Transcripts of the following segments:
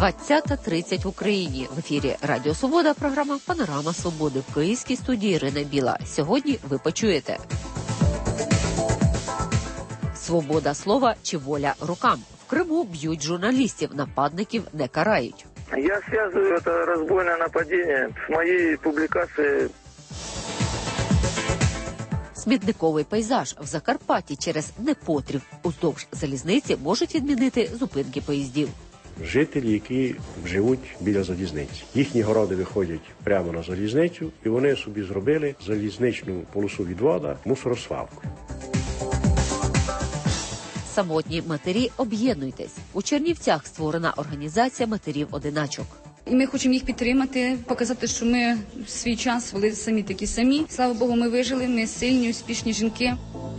20:30 в Україні. В ефірі Радіо Свобода, програма «Панорама Свободи». В київській студії Ірина Біла. Сьогодні ви почуєте: свобода слова чи воля рукам? В Криму б'ють журналістів, нападників не карають. Я связываю это разбойное нападение с моей публикацией. Смітниковий пейзаж в Закарпатті через непотріб уздовж залізниці можуть відмінити зупинки поїздів. Жителі, які живуть біля залізниці. Їхні городи виходять прямо на залізницю, і вони собі зробили залізничну полосу відводу, мусоросвалку. Самотні матері, об'єднуйтесь. У Чернівцях створена організація матерів-одиначок. І ми хочемо їх підтримати, показати, що ми в свій час були самі такі самі. Слава Богу, ми вижили, ми сильні, успішні жінки.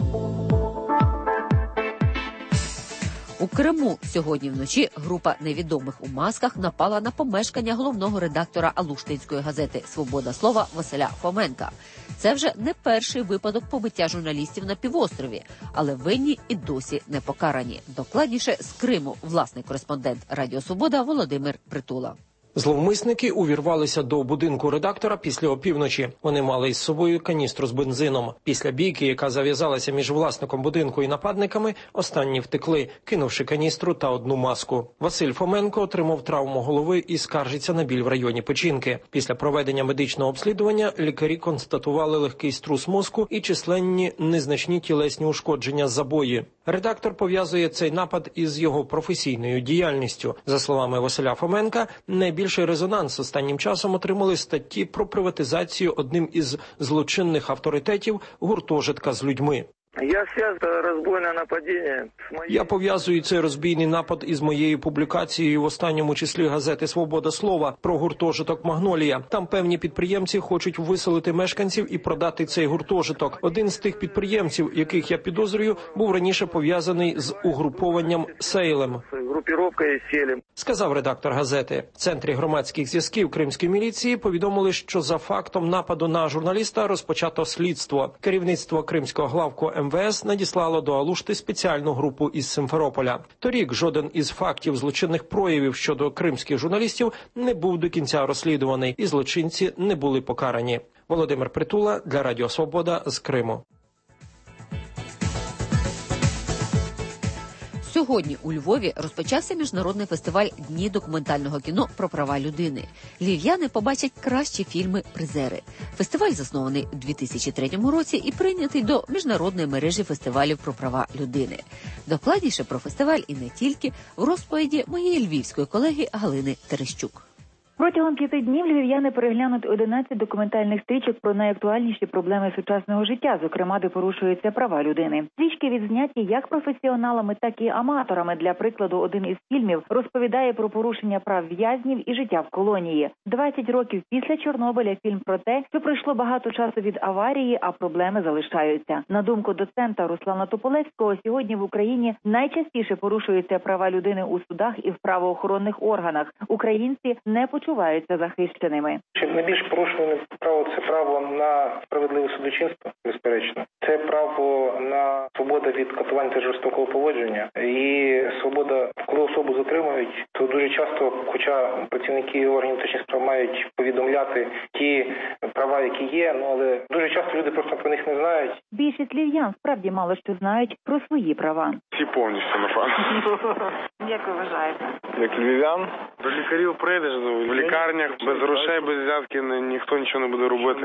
У Криму сьогодні вночі група невідомих у масках напала на помешкання головного редактора алуштинської газети «Свобода слова» Василя Фоменка. Це вже не перший випадок побиття журналістів на півострові, але винні і досі не покарані. Докладніше з Криму власний кореспондент Радіо Свобода Володимир Притула. Зловмисники увірвалися до будинку редактора після опівночі. Вони мали із собою каністру з бензином. Після бійки, яка зав'язалася між власником будинку і нападниками, останні втекли, кинувши каністру та одну маску. Василь Фоменко отримав травму голови і скаржиться на біль в районі печінки. Після проведення медичного обслідування лікарі констатували легкий струс мозку і численні незначні тілесні ушкодження, забої. Редактор пов'язує цей напад із його професійною діяльністю. За словами Василя Фоменка, найбільший резонанс останнім часом отримали статті про приватизацію одним із злочинних авторитетів гуртожитка з людьми. Я пов'язую цей розбійний напад із моєю публікацією в останньому числі газети «Свобода слова» про гуртожиток «Магнолія». Там певні підприємці хочуть виселити мешканців і продати цей гуртожиток. Один з тих підприємців, яких я підозрюю, був раніше пов'язаний з угрупованням «Сейлем», сказав редактор газети. В Центрі громадських зв'язків Кримської міліції повідомили, що за фактом нападу на журналіста розпочато слідство. Керівництво Кримського главку МВС надіслало до Алушти спеціальну групу із Симферополя. Торік жоден із фактів злочинних проявів щодо кримських журналістів не був до кінця розслідуваний, і злочинці не були покарані. Володимир Притула для Радіо Свобода з Криму. Сьогодні у Львові розпочався міжнародний фестиваль «Дні документального кіно про права людини». Львів'яни побачать кращі фільми-призери. Фестиваль заснований у 2003 році і прийнятий до міжнародної мережі фестивалів про права людини. Докладніше про фестиваль і не тільки в розповіді моєї львівської колеги Галини Терещук. Протягом 5 днів львів'яни переглянуть 11 документальних стрічок про найактуальніші проблеми сучасного життя, зокрема, де порушуються права людини. Стрічки відзняті як професіоналами, так і аматорами. Для прикладу, один із фільмів розповідає про порушення прав в'язнів і життя в колонії. 20 років після Чорнобиля фільм про те, що пройшло багато часу від аварії, а проблеми залишаються. На думку доцента Руслана Тополевського, сьогодні в Україні найчастіше порушуються права людини у судах і в правоохоронних органах. Українці не почуваються захищеними. Найбільш порушене право – це право на справедливе судочинство, безперечно. Це право на свободу від катувань та жорстокого поводження. І свобода, коли особу затримують, то дуже часто, хоча працівники органів внутрішніх справ мають повідомляти ті права, які є, але дуже часто люди просто про них не знають. Більшість львів'ян справді мало що знають про свої права. Всі повністю, напевно. Як ви вважаєте? Як львів'ян, до лікарів прийдеш, в лікарнях без грошей, без взятки ніхто нічого не буде робити.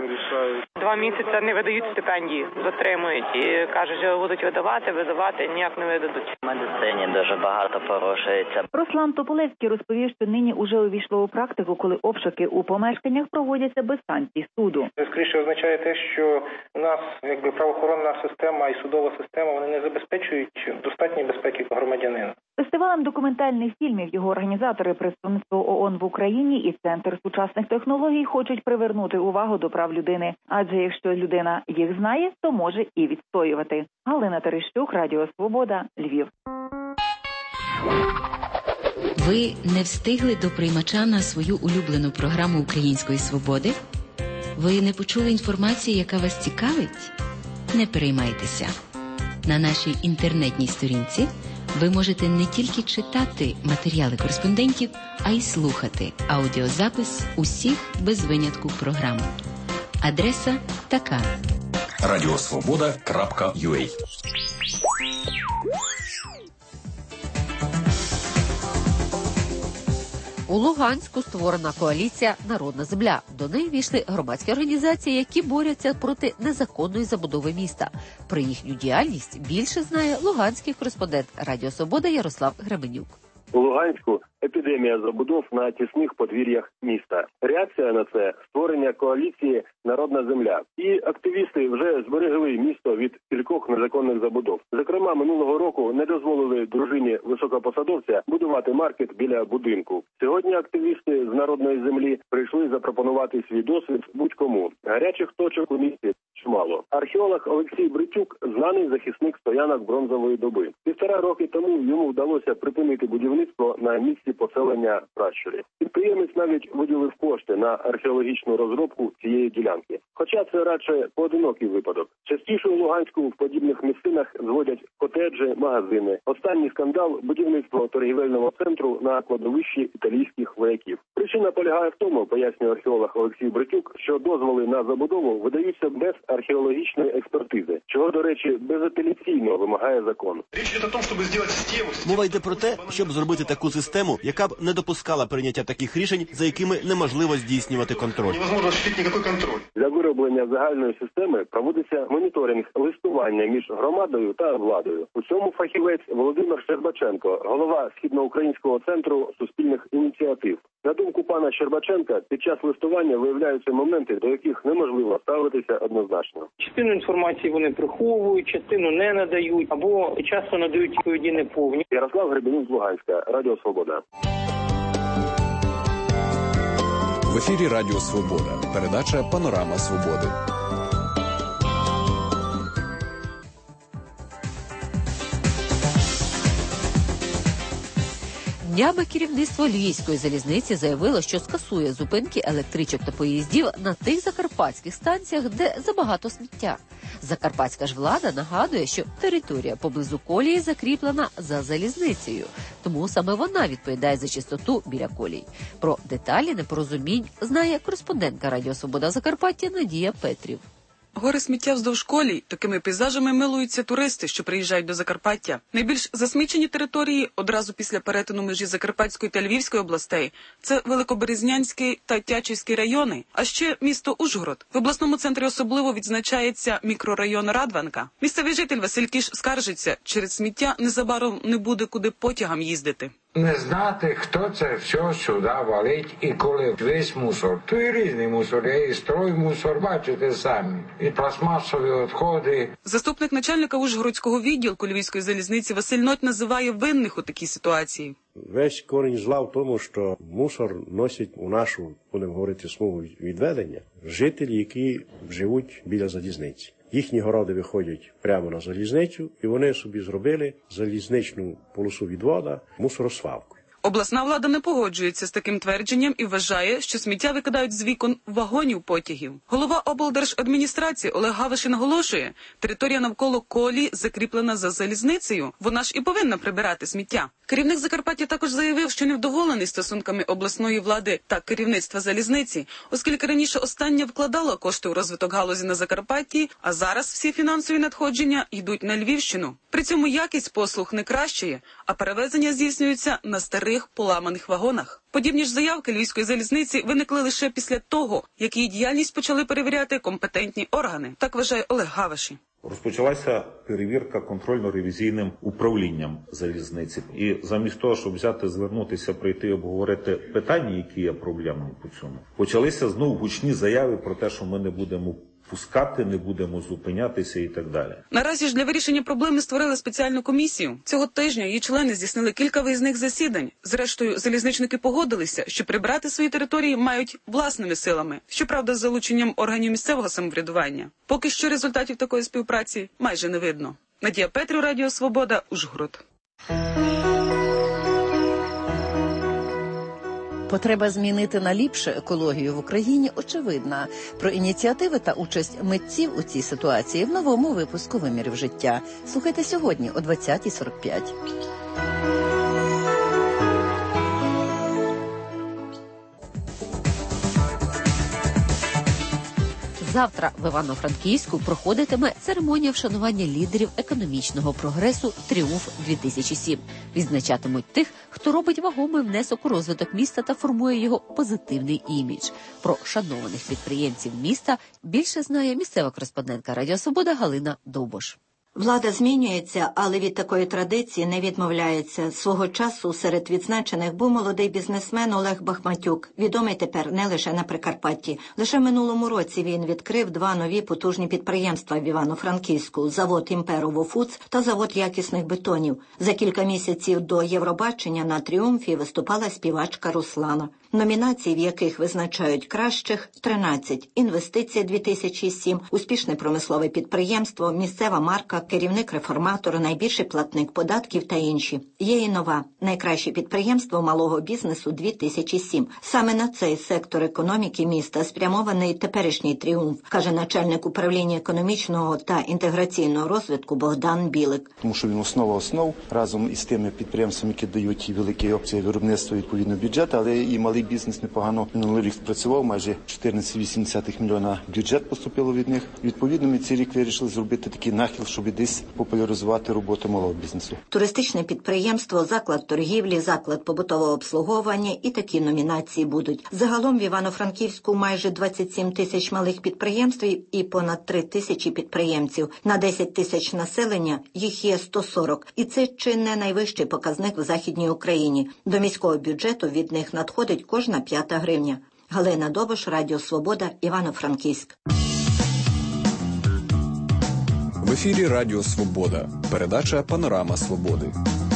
2 місяці не видають стипендії, затримують і кажуть, що будуть видавати, ніяк не видадуть. В медицині дуже багато порушується. Руслан Тополевський розповів, що нині уже увійшло у практику, коли обшуки у помешканнях проводяться без санкцій суду. Це скоріше означає те, що у нас правоохоронна система і судова система, вони не забезпечують достатньої безпеки громадянина. Фестивалем документальних фільмів його організатори, представництво ООН в Україні і Центр сучасних технологій хочуть привернути увагу до прав людини. Адже якщо людина їх знає, то може і відстоювати. Галина Терещук, Радіо Свобода, Львів. Ви не встигли до приймача на свою улюблену програму Української свободи? Ви не почули інформації, яка вас цікавить? Не переймайтеся. На нашій інтернетній сторінці Ви можете не тільки читати матеріали кореспондентів, а й слухати аудіозапис усіх без винятку програм. Адреса така: radiosvoboda.ua. У Луганську створена коаліція «Народна земля». До неї війшли громадські організації, які борються проти незаконної забудови міста. Про їхню діяльність більше знає луганський кореспондент Радіо Свобода Ярослав Гременюк. У Луганську епідемія забудов на тісних подвір'ях міста. Реакція на це – створення коаліції «Народна земля». І активісти вже зберегли місто від кількох незаконних забудов. Зокрема, минулого року не дозволили дружині високопосадовця будувати маркет біля будинку. Сьогодні активісти з «Народної землі» прийшли запропонувати свій досвід будь-кому. Гарячих точок у місті чимало. Археолог Олексій Бритюк – знаний захисник стоянок бронзової доби. 1,5 роки тому йому вдалося припинити будівництво на місці поселення пращурів. Підприємець навіть виділив кошти на археологічну розробку цієї ділянки. Хоча це радше поодинокий випадок. Частіше у Луганську в подібних місцинах зводять котеджі, магазини. Останній скандал – будівництво торгівельного центру на кладовищі італійських вояків. Причина полягає в тому, пояснює археолог Олексій Бритюк, що дозволи на забудову видаються без археологічної експертизи, чого, до речі, безапеляційно вимагає закон. Мова йде про те, щоб зробити таку систему, яка б не допускала прийняття таких рішень, за якими неможливо здійснювати контроль. Для вироблення загальної системи проводиться моніторинг листування між громадою та владою. У цьому фахівець Володимир Щербаченко, голова Східноукраїнського центру суспільних ініціатив. На думку пана Щербаченка, під час листування виявляються моменти, до яких неможливо ставитися однозначно. Частину інформації вони приховують, частину не надають, або часто надають відповіді неповні. Ярослав Гребенюк з Луганська, Радіо Свобода. В ефірі Радіо Свобода. Передача «Панорама Свободи». Днями керівництво Львівської залізниці заявило, що скасує зупинки електричок та поїздів на тих закарпатських станціях, де забагато сміття. Закарпатська ж влада нагадує, що територія поблизу колії закріплена за залізницею, тому саме вона відповідає за чистоту біля колій. Про деталі непорозумінь знає кореспондентка Радіо Свобода Закарпаття Надія Петрів. Гори сміття вздовж колій. Такими пейзажами милуються туристи, що приїжджають до Закарпаття. Найбільш засмічені території одразу після перетину межі Закарпатської та Львівської областей – це Великоберезнянський та Тячівський райони, а ще місто Ужгород. В обласному центрі особливо відзначається мікрорайон Радванка. Місцевий житель Василь Кіш скаржиться, через сміття незабаром не буде куди потягам їздити. Не знати, хто це все сюди валить і коли весь мусор. То і різний мусор, і строймусор, бачите самі, і пластмасові відходи. Заступник начальника Ужгородського відділку Львівської залізниці Василь Ноть називає винних у такій ситуації. Весь корінь зла в тому, що мусор носять у нашу, будемо говорити, смугу відведення, жителі, які живуть біля залізниці. Їхні городи виходять прямо на залізницю, і вони собі зробили залізничну полосу відводу мусоросвалкою. Обласна влада не погоджується з таким твердженням і вважає, що сміття викидають з вікон вагонів потягів. Голова облдержадміністрації Олег Гавишин наголошує, територія навколо колії закріплена за залізницею, вона ж і повинна прибирати сміття. Керівник Закарпаття також заявив, що невдоволений стосунками обласної влади та керівництва залізниці, оскільки раніше остання вкладала кошти у розвиток галузі на Закарпатті, а зараз всі фінансові надходження йдуть на Львівщину. При цьому якість послуг не кращає, а перевезення здійснюються на старих поламаних вагонах. Подібні ж заявки Львівської залізниці виникли лише після того, як її діяльність почали перевіряти компетентні органи. Так вважає Олег Гавишин. Розпочалася перевірка контрольно-ревізійним управлінням залізниці. І замість того, щоб звернутися, прийти і обговорити питання, які є проблемні по цьому, почалися знову гучні заяви про те, що ми не будемо пускати, не будемо зупинятися і так далі. Наразі ж для вирішення проблеми створили спеціальну комісію. Цього тижня її члени здійснили кілька виїзних засідань. Зрештою, залізничники погодилися, що прибирати свої території мають власними силами, щоправда, з залученням органів місцевого самоврядування. Поки що результатів такої співпраці майже не видно. Надія Петрів, Радіо Свобода, Ужгород. Потреба змінити на ліпше екологію в Україні очевидна. Про ініціативи та участь митців у цій ситуації в новому випуску «Вимірів життя». Слухайте сьогодні о 20:45. Завтра в Івано-Франківську проходитиме церемонія вшанування лідерів економічного прогресу «Тріумф-2007». Відзначатимуть тих, хто робить вагомий внесок у розвиток міста та формує його позитивний імідж. Про шанованих підприємців міста більше знає місцева кореспондентка Радіо Свобода Галина Довбош. Влада змінюється, але від такої традиції не відмовляється. Свого часу серед відзначених був молодий бізнесмен Олег Бахматюк, відомий тепер не лише на Прикарпатті. Лише в минулому році він відкрив 2 нові потужні підприємства в Івано-Франківську – завод «Імперово Фудс» та завод якісних бетонів. За кілька місяців до Євробачення на «Тріумфі» виступала співачка Руслана. Номінацій, в яких визначають кращих – 13. Інвестиція 2007, успішне промислове підприємство, місцева марка, керівник-реформатор, найбільший платник податків та інші. Є і нова – найкраще підприємство малого бізнесу 2007. Саме на цей сектор економіки міста спрямований теперішній «Тріумф», каже начальник управління економічного та інтеграційного розвитку Богдан Білик. Тому що він основа основ разом із тими підприємствами, які дають великі опції виробництва відповідно бюджету, але і малий бізнес непогано минулий рік спрацював, майже 14,8 мільйона бюджет поступило від них. Відповідно, ми цей рік вирішили зробити такий нахил, щоб десь популяризувати роботу малого бізнесу. Туристичне підприємство, заклад торгівлі, заклад побутового обслуговування і такі номінації будуть. Загалом в Івано-Франківську майже 27 тисяч малих підприємств і понад 3 тисячі підприємців. На 10 тисяч населення їх є 140. І це чи не найвищий показник в Західній Україні. До міського бюджету від них надходить кожна 5-та гривня. Галина Довбош, Радіо Свобода, Івано-Франківськ. В ефірі Радіо Свобода. Передача «Панорама Свободи».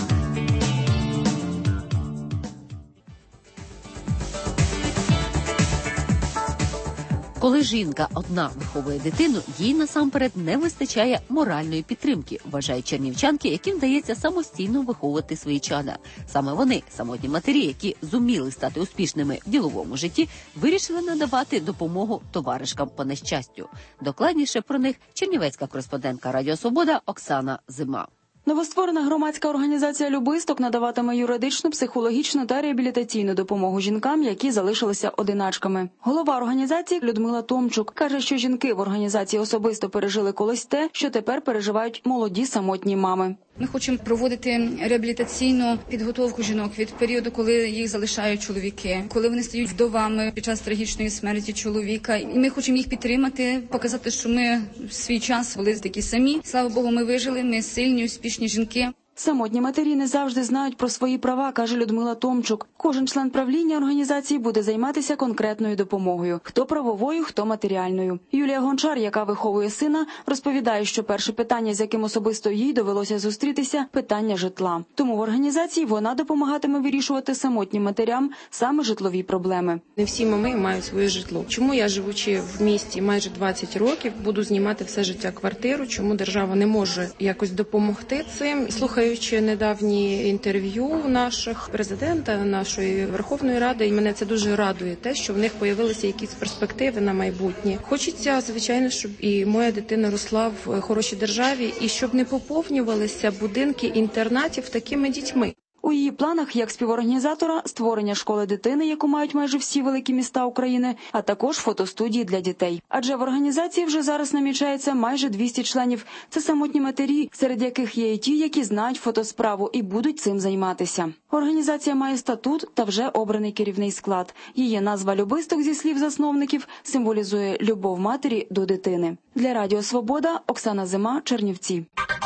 Коли жінка одна виховує дитину, їй насамперед не вистачає моральної підтримки, вважають чернівчанки, яким вдається самостійно виховувати свої чада. Саме вони, самотні матері, які зуміли стати успішними в діловому житті, вирішили надавати допомогу товаришкам по нещастю. Докладніше про них чернівецька кореспондентка Радіо Свобода Оксана Зима. Новостворена громадська організація «Любисток» надаватиме юридичну, психологічну та реабілітаційну допомогу жінкам, які залишилися одиначками. Голова організації Людмила Томчук каже, що жінки в організації особисто пережили колись те, що тепер переживають молоді самотні мами. Ми хочемо проводити реабілітаційну підготовку жінок від періоду, коли їх залишають чоловіки, коли вони стають вдовами під час трагічної смерті чоловіка. І ми хочемо їх підтримати, показати, що ми в свій час були такі самі. Слава Богу, ми вижили, ми сильні, успішні жінки. Самотні матері не завжди знають про свої права, каже Людмила Томчук. Кожен член правління організації буде займатися конкретною допомогою. Хто правовою, хто матеріальною. Юлія Гончар, яка виховує сина, розповідає, що перше питання, з яким особисто їй довелося зустрітися – питання житла. Тому в організації вона допомагатиме вирішувати самотнім матерям саме житлові проблеми. Не всі мами мають своє житло. Чому я, живучи в місті майже 20 років, буду знімати все життя квартиру? Чому держава не може якось допомогти цим? Слухаючи недавні інтерв'ю наших президента, нашої Верховної Ради, і мене це дуже радує, те, що в них появилися якісь перспективи на майбутнє. Хочеться, звичайно, щоб і моя дитина росла в хорошій державі, і щоб не поповнювалися будинки інтернатів такими дітьми. У її планах, як співорганізатора, створення школи дитини, яку мають майже всі великі міста України, а також фотостудії для дітей. Адже в організації вже зараз намічається майже 200 членів. Це самотні матері, серед яких є і ті, які знають фотосправу і будуть цим займатися. Організація має статут та вже обраний керівний склад. Її назва «Любисток», зі слів засновників, символізує любов матері до дитини. Для Радіо Свобода Оксана Зима, Чернівці.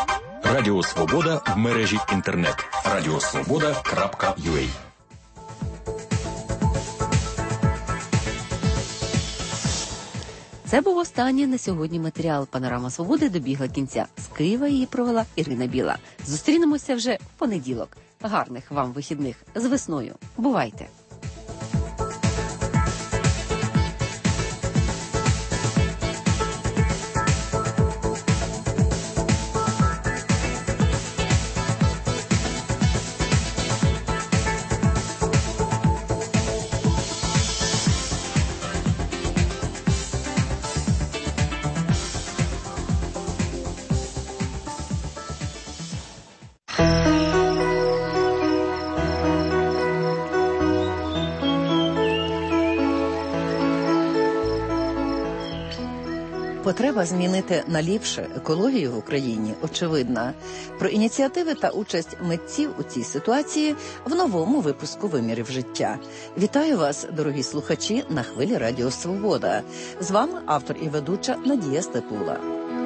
Радіо Свобода в мережі інтернет. radiosvoboda.ua. Це був останній на сьогодні матеріал. «Панорама Свободи» добігла кінця. З Києва її провела Ірина Біла. Зустрінемося вже в понеділок. Гарних вам вихідних. З весною. Бувайте! Потреба змінити на ліпше екологію в Україні очевидна. Про ініціативи та участь митців у цій ситуації в новому випуску «Вимірів життя». Вітаю вас, дорогі слухачі, на хвилі Радіо Свобода. З вами автор і ведуча Надія Степула.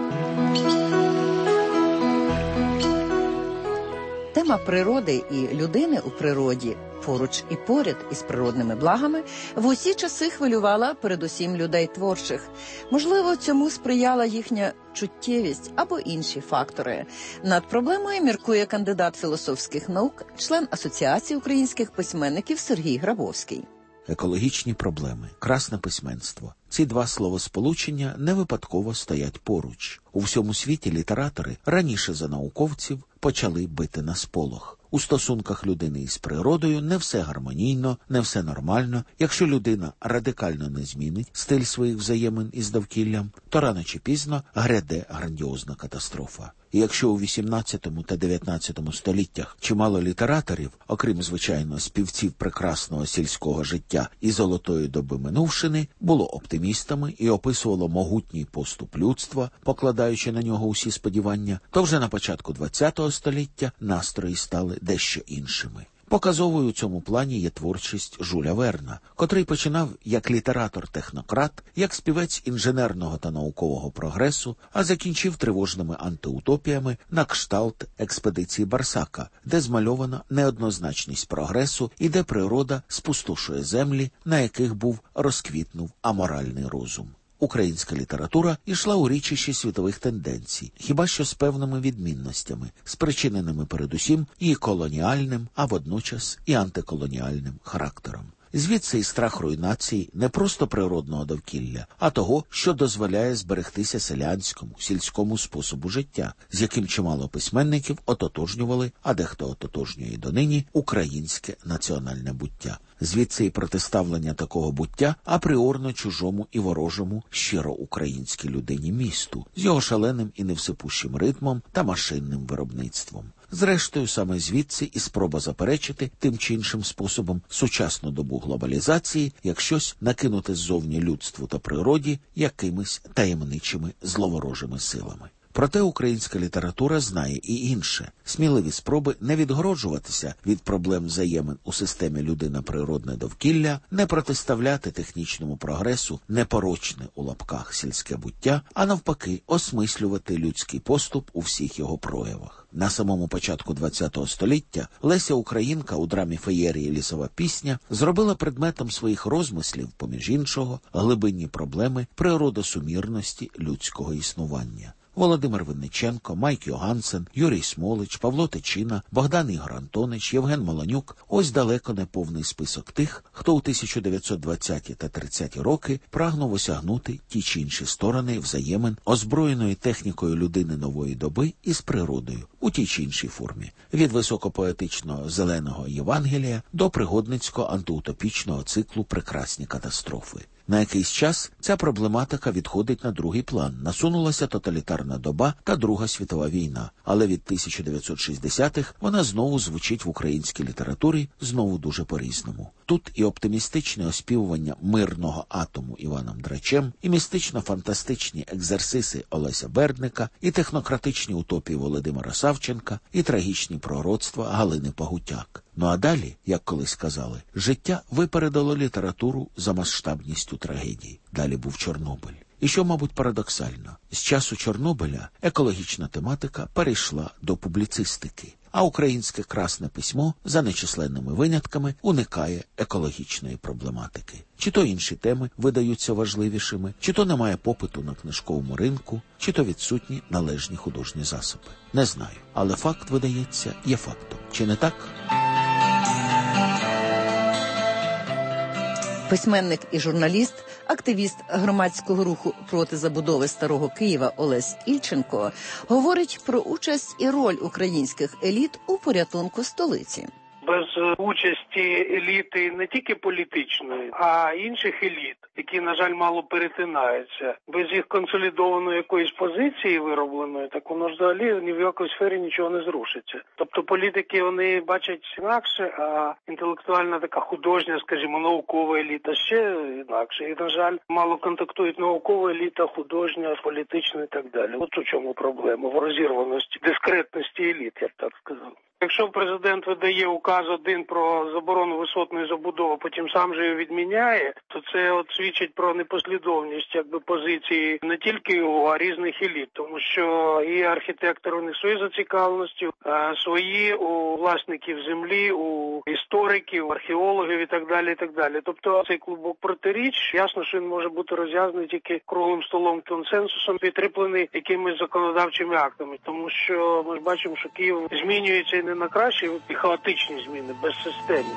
Тема природи і людини у природі, поруч і поряд із природними благами, в усі часи хвилювала передусім людей творчих. Можливо, цьому сприяла їхня чуттєвість або інші фактори. Над проблемою міркує кандидат філософських наук, член Асоціації українських письменників Сергій Грабовський. Екологічні проблеми, красне письменство. Ці два словосполучення не випадково стоять поруч. У всьому світі літератори раніше за науковців почали бити на сполох. У стосунках людини із природою не все гармонійно, не все нормально. Якщо людина радикально не змінить стиль своїх взаємин із довкіллям, то рано чи пізно гряде грандіозна катастрофа. І якщо у 18 та 19 століттях чимало літераторів, окрім, звичайно, співців прекрасного сільського життя і золотої доби минувшини, було оптимістами і описувало могутній поступ людства, покладаючи на нього усі сподівання, то вже на початку 20 століття настрої стали дещо іншими. Показовою у цьому плані є творчість Жюля Верна, котрий починав як літератор-технократ, як співець інженерного та наукового прогресу, а закінчив тривожними антиутопіями на кшталт експедиції Барсака, де змальована неоднозначність прогресу і де природа спустошує землі, на яких розквітнув аморальний розум. Українська література йшла у річищі світових тенденцій, хіба що з певними відмінностями, спричиненими передусім і колоніальним, а водночас і антиколоніальним характером. Звідси і страх руйнації не просто природного довкілля, а того, що дозволяє зберегтися селянському, сільському способу життя, з яким чимало письменників ототожнювали, а дехто ототожнює і донині, українське національне буття. Звідси і протиставлення такого буття апріорно чужому і ворожому щиро українській людині місту, з його шаленим і невсипущим ритмом та машинним виробництвом. Зрештою, саме звідси і спроба заперечити тим чи іншим способом сучасну добу глобалізації, як щось накинути ззовні людству та природі якимись таємничими зловорожими силами. Проте українська література знає і інше. Сміливі спроби не відгороджуватися від проблем взаємин у системі людина-природне довкілля, не протиставляти технічному прогресу непорочне у лапках сільське буття, а навпаки осмислювати людський поступ у всіх його проявах. На самому початку ХХ століття Леся Українка у драмі «Феєрії. Лісова пісня» зробила предметом своїх розмислів, поміж іншого, глибинні проблеми природосумірності людського існування. Володимир Винниченко, Майк Йогансен, Юрій Смолич, Павло Тичина, Богдан Ігор Антонич, Євген Молонюк – ось далеко не повний список тих, хто у 1920-ті та 30-ті роки прагнув осягнути ті чи інші сторони взаємин озброєної технікою людини нової доби із природою у тій чи іншій формі. Від високопоетичного «Зеленого Євангелія» до пригодницького антиутопічного циклу «Прекрасні катастрофи». На якийсь час ця проблематика відходить на другий план. Насунулася тоталітарна доба та Друга світова війна. Але від 1960-х вона знову звучить в українській літературі, знову дуже по-різному. Тут і оптимістичне оспівування мирного атому Іваном Драчем, і містично-фантастичні екзерсиси Олеся Бердника, і технократичні утопії Володимира Савченка, і трагічні пророцтва Галини Пагутяк. Ну а далі, як колись казали, життя випередило літературу за масштабністю трагедії. Далі був Чорнобиль. І що, мабуть, парадоксально, з часу Чорнобиля екологічна тематика перейшла до публіцистики, а українське красне письмо, за нечисленними винятками, уникає екологічної проблематики. Чи то інші теми видаються важливішими, чи то немає попиту на книжковому ринку, чи то відсутні належні художні засоби. Не знаю, але факт, видається, є фактом. Чи не так? Письменник і журналіст, активіст громадського руху проти забудови Старого Києва Олесь Ільченко говорить про участь і роль українських еліт у порятунку столиці. Без участі еліти не тільки політичної, а інших еліт, які, на жаль, мало перетинаються. Без їх консолідованої якоїсь позиції виробленої, так воно ж взагалі ні в якій сфері нічого не зрушиться. Тобто політики, вони бачать інакше, а інтелектуальна така художня, скажімо, наукова еліта ще інакше. І, на жаль, мало контактують наукова еліта, художня, політична і так далі. От у чому проблема в розірваності, дискретності еліт, я б так сказав. Якщо президент видає указ один про заборону висотної забудови, потім сам же його відміняє, то це от свідчить про непослідовність позиції не тільки його, а різних еліт. Тому що і архітектори, у них свої зацікавленості, свої у власників землі, у істориків, археологів і так далі, і так далі. Тобто цей клубок протиріч, ясно, що він може бути розв'язаний тільки круглим столом, консенсусом, підкріплений якимись законодавчими актами. Тому що ми ж бачимо, що Київ змінюється і не на краще, і хаотичні зміни, безсистемні.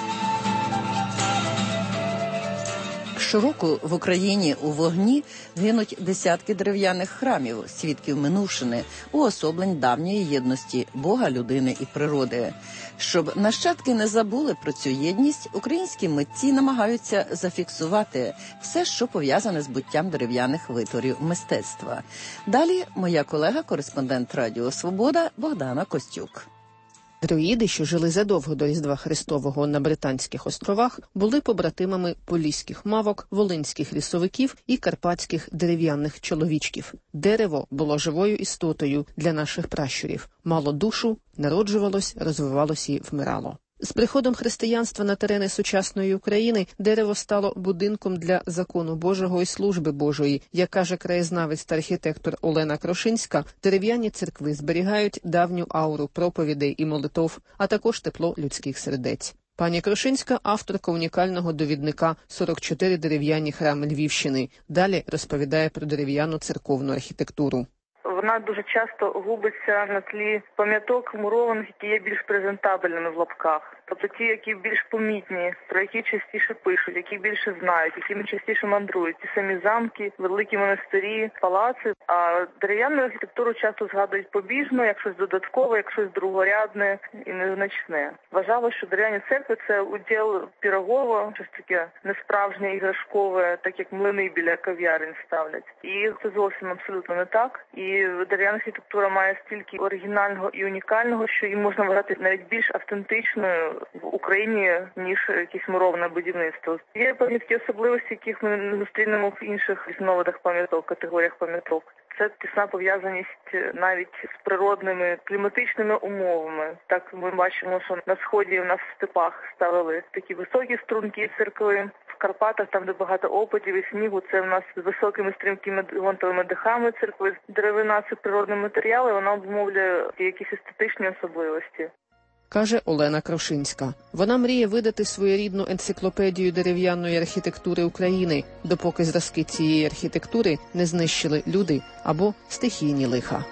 Щороку в Україні у вогні гинуть десятки дерев'яних храмів, свідків минувшини, уособлень давньої єдності Бога, людини і природи. Щоб нащадки не забули про цю єдність, українські митці намагаються зафіксувати все, що пов'язане з буттям дерев'яних витворів мистецтва. Далі моя колега-кореспондент Радіо Свобода Богдана Костюк. Друїди, що жили задовго до Різдва Христового на Британських островах, були побратимами поліських мавок, волинських лісовиків і карпатських дерев'яних чоловічків. Дерево було живою істотою для наших пращурів. Мало душу, народжувалось, розвивалось і вмирало. З приходом християнства на терени сучасної України дерево стало будинком для закону Божого і служби Божої. Як каже краєзнавець та архітектор Олена Крошинська, дерев'яні церкви зберігають давню ауру проповідей і молитов, а також тепло людських сердець. Пані Крошинська – авторка унікального довідника «44 дерев'яні храми Львівщини». Далі розповідає про дерев'яну церковну архітектуру. Вона дуже часто губиться на тлі пам'яток мурованих, які є більш презентабельними в лапках. Тобто ті, які більш помітні, про які частіше пишуть, які більше знають, якими частіше мандрують. Ті самі замки, великі монастирі, палаци. А дерев'яну архітектуру часто згадують побіжно, як щось додаткове, як щось другорядне і незначне. Вважалося, що дерев'яні церкви – це уділ Пірогова, щось таке несправжнє, іграшкове, так як млини біля кав'ярень ставлять. І це зовсім абсолютно не так. І дерев'яна архітектура має стільки оригінального і унікального, що її можна вважати навіть більш автентичною в Україні, ніж якесь муроване будівництво. Є певні такі особливості, яких ми не зустрінемо в інших різновидах пам'яток, категоріях пам'яток. Це тісна пов'язаність навіть з природними кліматичними умовами. Так ми бачимо, що на сході в нас в степах ставили такі високі струнки церкви. В Карпатах, там де багато опадів і снігу, це в нас з високими стрімкими гонтовими дахами церкви. Деревина – це природний матеріал, і вона обумовлює якісь естетичні особливості. Каже Олена Крошинська. Вона мріє видати своєрідну енциклопедію дерев'яної архітектури України, допоки зразки цієї архітектури не знищили люди або стихійні лиха.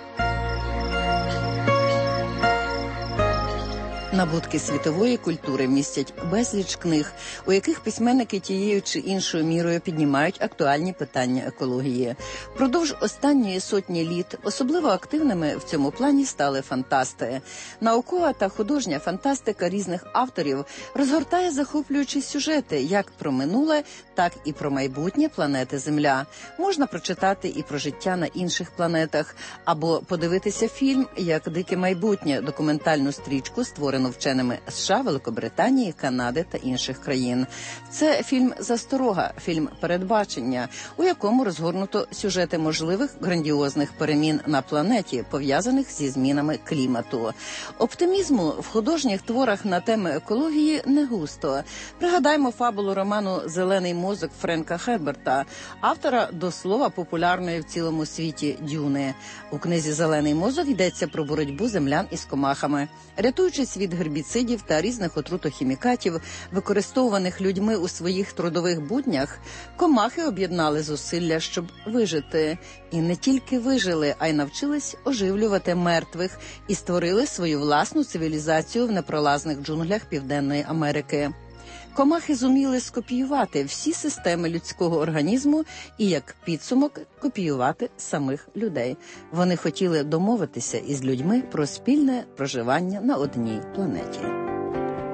Набутки світової культури містять безліч книг, у яких письменники тією чи іншою мірою піднімають актуальні питання екології. Впродовж останньої сотні літ особливо активними в цьому плані стали фантасти. Наукова та художня фантастика різних авторів розгортає захоплюючі сюжети як про минуле, так і про майбутнє планети Земля. Можна прочитати і про життя на інших планетах, або подивитися фільм «Як дике майбутнє» – документальну стрічку, створену вченими США, Великобританії, Канади та інших країн. Це фільм «Засторога», фільм «Передбачення», у якому розгорнуто сюжети можливих грандіозних перемін на планеті, пов'язаних зі змінами клімату. Оптимізму в художніх творах на теми екології не густо. Пригадаймо фабулу роману «Зелений мозок» Френка Херберта, автора, до слова, популярної в цілому світі «Дюни». У книзі «Зелений мозок» йдеться про боротьбу землян із комахами. Рятуючись від гербіцидів та різних отрутохімікатів, використовуваних людьми у своїх трудових буднях, комахи об'єднали зусилля, щоб вижити. І не тільки вижили, а й навчились оживлювати мертвих і створили свою власну цивілізацію в непролазних джунглях Південної Америки. Комахи зуміли скопіювати всі системи людського організму і, як підсумок, копіювати самих людей. Вони хотіли домовитися із людьми про спільне проживання на одній планеті.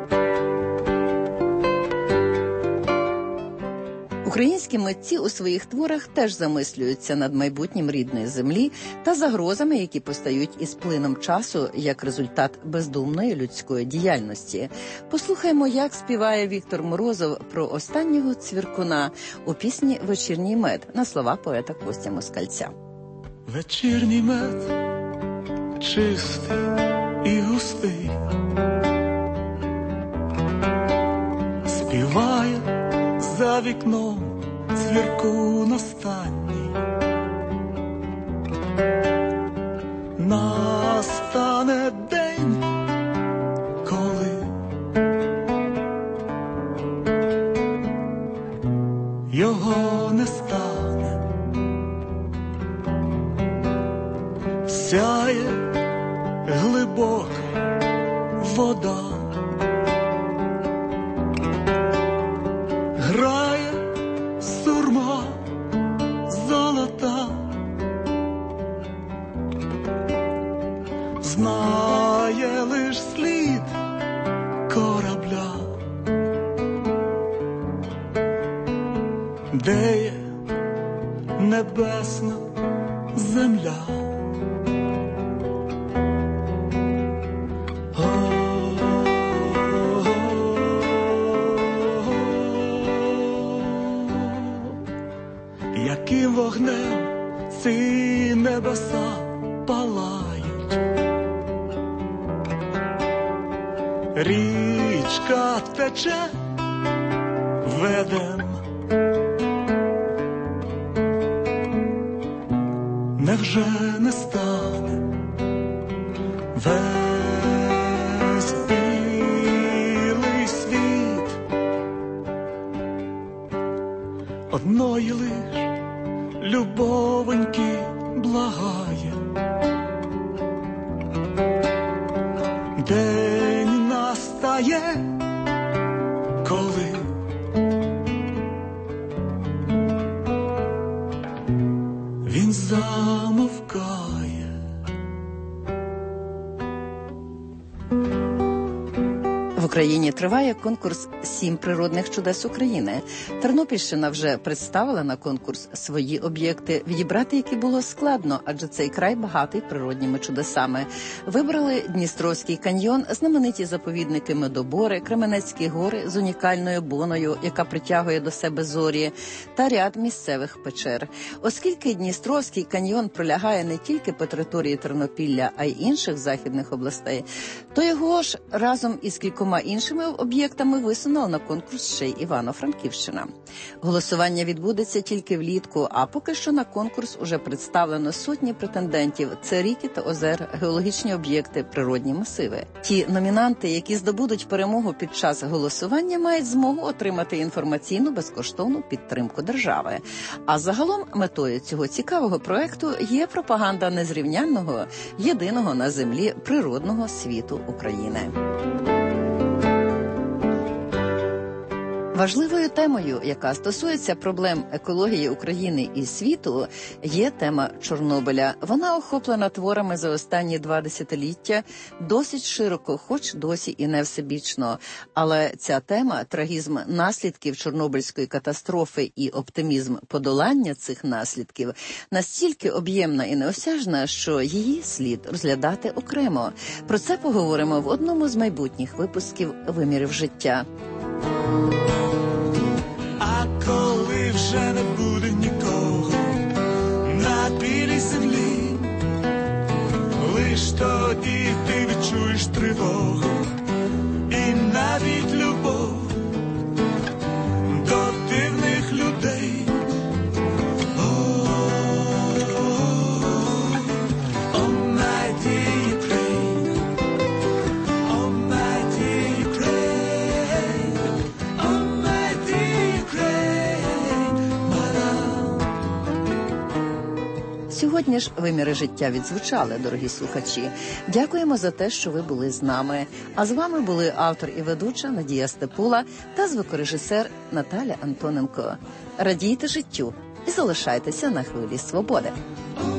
Українські митці у своїх творах теж замислюються над майбутнім рідної землі та загрозами, які постають із плином часу як результат бездумної людської діяльності. Послухаймо, як співає Віктор Морозов про останнього цвіркуна у пісні «Вечірній мед» на слова поета Костя Москальця. Вечірній мед, чистий і густий, співає за вікном цвіркун останній. Настане день, коли його не стане, сяє глибока вода, грає сурма золота, знає лиш слід корабля, де є небесна земля. Яким вогнем ці небеса палають, річка тече ведем, невже не стане весь білий світ одної лиш любовоньки благає? День настає, коли він замовкає. В Україні триває конкурс «7 природних чудес України». Тернопільщина вже представила на конкурс свої об'єкти, відібрати які було складно, адже цей край багатий природніми чудесами. Вибрали Дністровський каньйон, знамениті заповідники Медобори, Кременецькі гори з унікальною боною, яка притягує до себе зорі, та ряд місцевих печер. Оскільки Дністровський каньйон пролягає не тільки по території Тернопілля, а й інших західних областей, то його ж разом із кількома іншими об'єктами висунула на конкурс ще й Івано-Франківщина. Голосування відбудеться тільки влітку, а поки що на конкурс уже представлено сотні претендентів. Це ріки та озера, геологічні об'єкти, природні масиви. Ті номінанти, які здобудуть перемогу під час голосування, мають змогу отримати інформаційну безкоштовну підтримку держави. А загалом метою цього цікавого проекту є пропаганда незрівнянного, єдиного на землі природного світу України. Важливою темою, яка стосується проблем екології України і світу, є тема Чорнобиля. Вона охоплена творами за останні 2 десятиліття досить широко, хоч досі і не всебічно. Але ця тема, трагізм наслідків Чорнобильської катастрофи і оптимізм подолання цих наслідків, настільки об'ємна і неосяжна, що її слід розглядати окремо. Про це поговоримо в одному з майбутніх випусків «Вимірів життя». А коли вже не буде нікого на білій землі, лиш тоді ти відчуєш тривогу і навіть любов до дивних людей. Сьогодні ж «Виміри життя» відзвучали, дорогі слухачі. Дякуємо за те, що ви були з нами. А з вами були автор і ведуча Надія Степула та звукорежисер Наталя Антоненко. Радійте життю і залишайтеся на хвилі свободи.